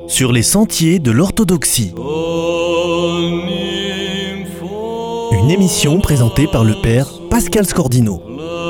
Sur les sentiers de l'orthodoxie. Une émission présentée par le père Pascal Scordino.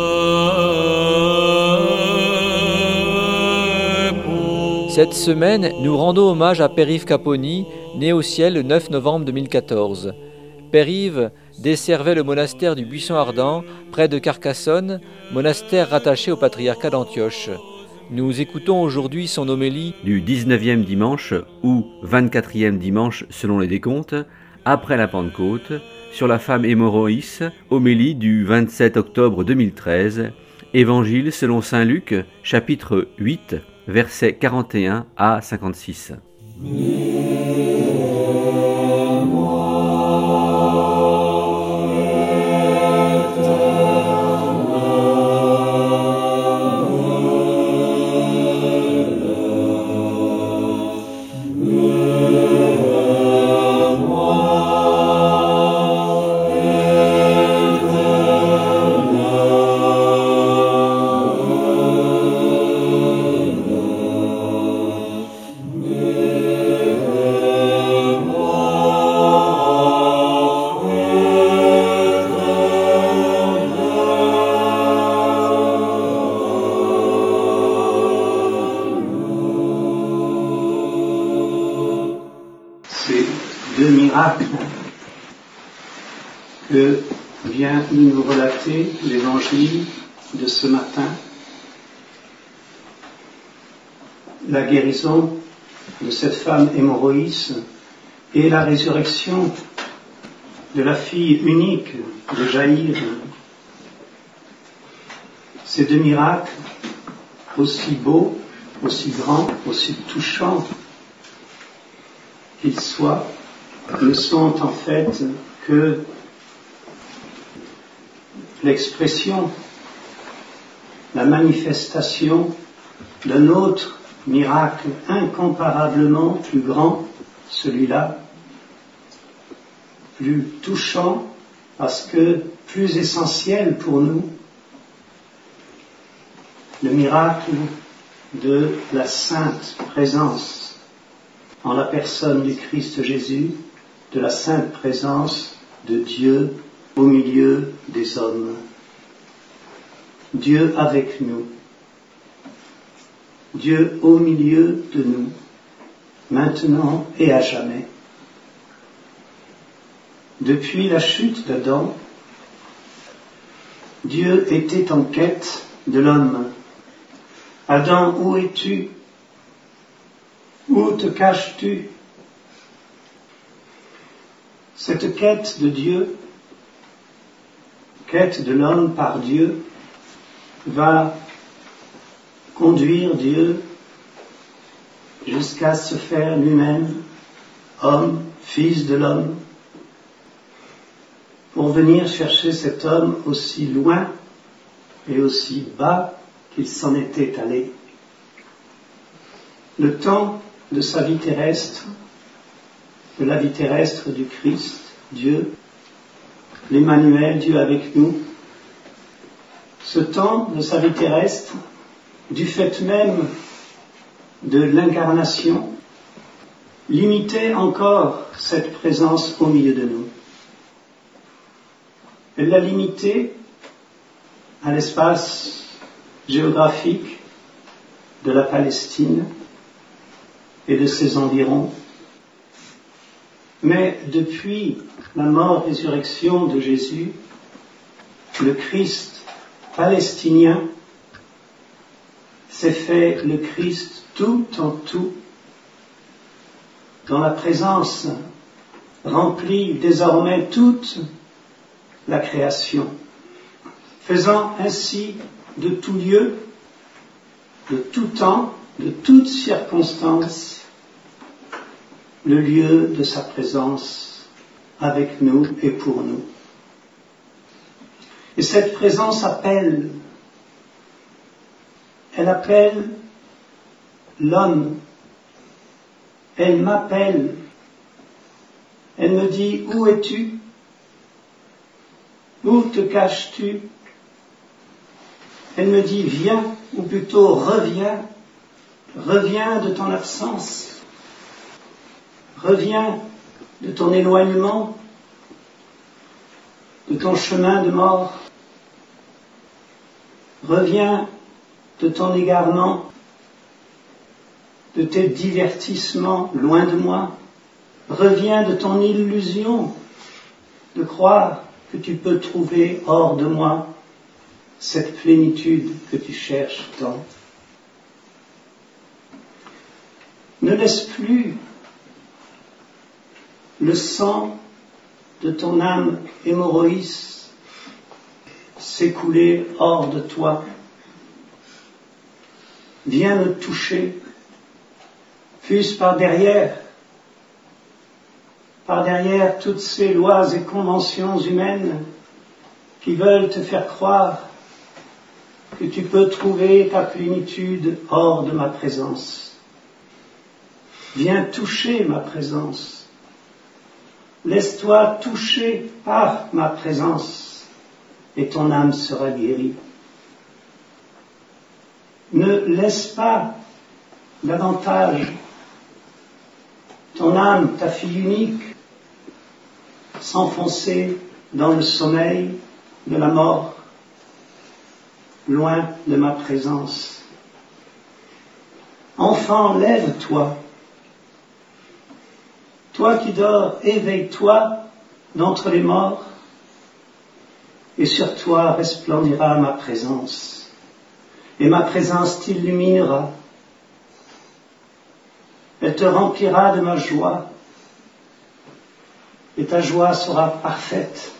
Cette semaine, nous rendons hommage à Père Yves Caponi, né au ciel le 9 novembre 2014. Père Yves desservait le monastère du Buisson Ardent, près de Carcassonne, monastère rattaché au patriarcat d'Antioche. Nous écoutons aujourd'hui son homélie du 19e dimanche ou 24e dimanche selon les décomptes, après la Pentecôte, sur la femme hémorroïs, homélie du 27 octobre 2013, Évangile selon saint Luc, chapitre 8, versets 41 à 56. Deux miracles que vient nous relater l'évangile de ce matin. La guérison de cette femme hémorroïs et la résurrection de la fille unique de Jaïr. Ces deux miracles, aussi beaux, aussi grands, aussi touchants qu'ils soient, ne sont en fait que l'expression, la manifestation d'un autre miracle incomparablement plus grand, celui-là, plus touchant parce que plus essentiel pour nous, le miracle de la sainte présence en la personne du Christ Jésus, de la sainte présence de Dieu au milieu des hommes. Dieu avec nous. Dieu au milieu de nous, maintenant et à jamais. Depuis la chute d'Adam, Dieu était en quête de l'homme. Adam, où es-tu? Où te caches-tu? Cette quête de Dieu, quête de l'homme par Dieu, va conduire Dieu jusqu'à se faire lui-même homme, fils de l'homme, pour venir chercher cet homme aussi loin et aussi bas qu'il s'en était allé. Le temps de sa vie terrestre, de la vie terrestre du Christ, Dieu, l'Emmanuel, Dieu avec nous, ce temps de sa vie terrestre, du fait même de l'incarnation, limitait encore cette présence au milieu de nous. Elle l'a limité à l'espace géographique de la Palestine et de ses environs. Mais depuis la mort-résurrection de Jésus, le Christ palestinien s'est fait le Christ tout en tout, dont la présence remplit désormais toute la création, faisant ainsi de tout lieu, de tout temps, de toute circonstance, le lieu de sa présence avec nous et pour nous. Et cette présence appelle, elle appelle l'homme, elle m'appelle, elle me dit, où es-tu? Où te caches-tu? Elle me dit, viens, ou plutôt reviens de ton absence. Reviens de ton éloignement, de ton chemin de mort. Reviens de ton égarement, de tes divertissements loin de moi. Reviens de ton illusion de croire que tu peux trouver hors de moi cette plénitude que tu cherches tant. Ne laisse plus le sang de ton âme hémorroïs s'écouler hors de toi. Viens me toucher, fût-ce par derrière toutes ces lois et conventions humaines qui veulent te faire croire que tu peux trouver ta plénitude hors de ma présence. Viens toucher ma présence. Laisse-toi toucher par ma présence et ton âme sera guérie. Ne laisse pas davantage ton âme, ta fille unique, s'enfoncer dans le sommeil de la mort, loin de ma présence. Enfant, lève-toi. Toi qui dors, éveille-toi d'entre les morts, et sur toi resplendira ma présence, et ma présence t'illuminera. Elle te remplira de ma joie, et ta joie sera parfaite.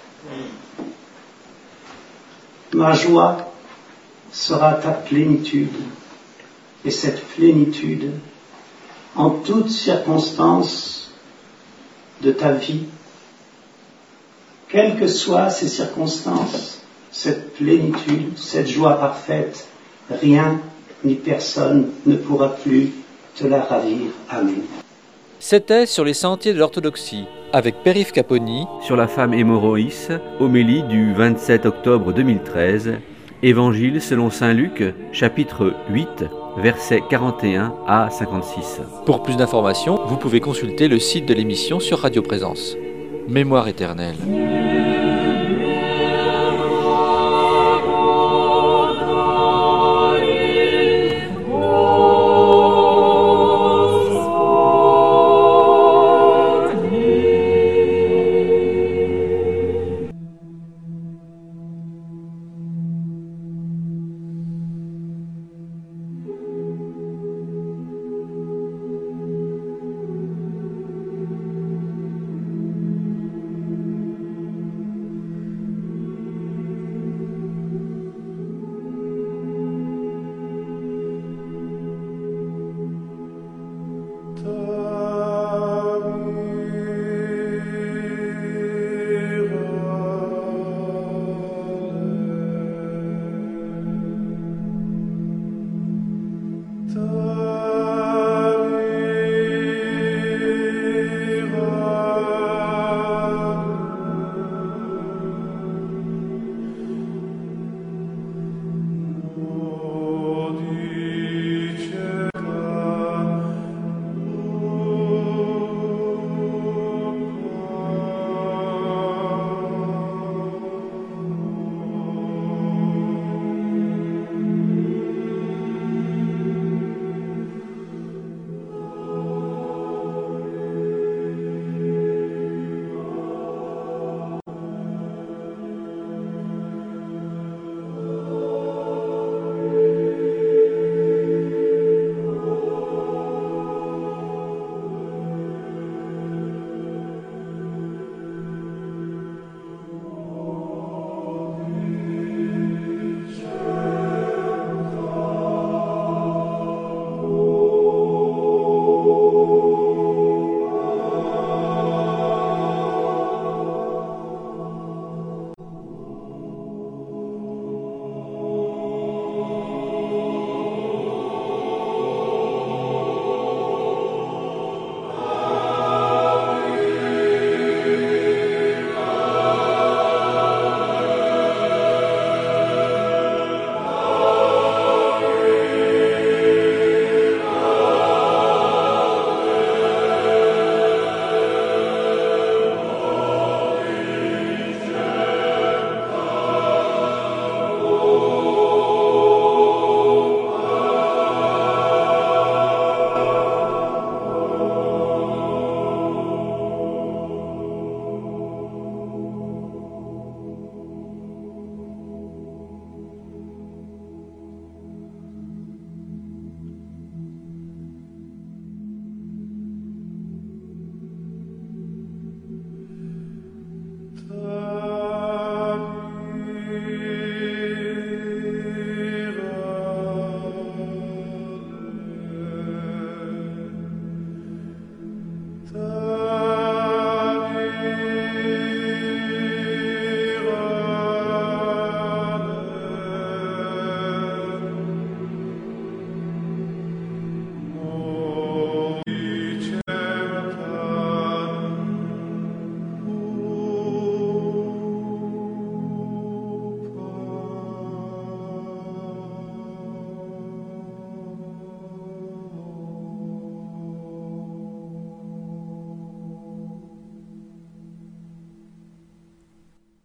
Ma joie sera ta plénitude, et cette plénitude, en toutes circonstances de ta vie, quelles que soient ces circonstances, cette plénitude, cette joie parfaite, rien ni personne ne pourra plus te la ravir. Amen. C'était Sur les sentiers de l'orthodoxie, avec Père Yves Caponi, sur la femme hémorroïs, homélie du 27 octobre 2013, Évangile selon saint Luc, chapitre 8, versets 41 à 56. Pour plus d'informations, vous pouvez consulter le site de l'émission sur Radio Présence. Mémoire éternelle.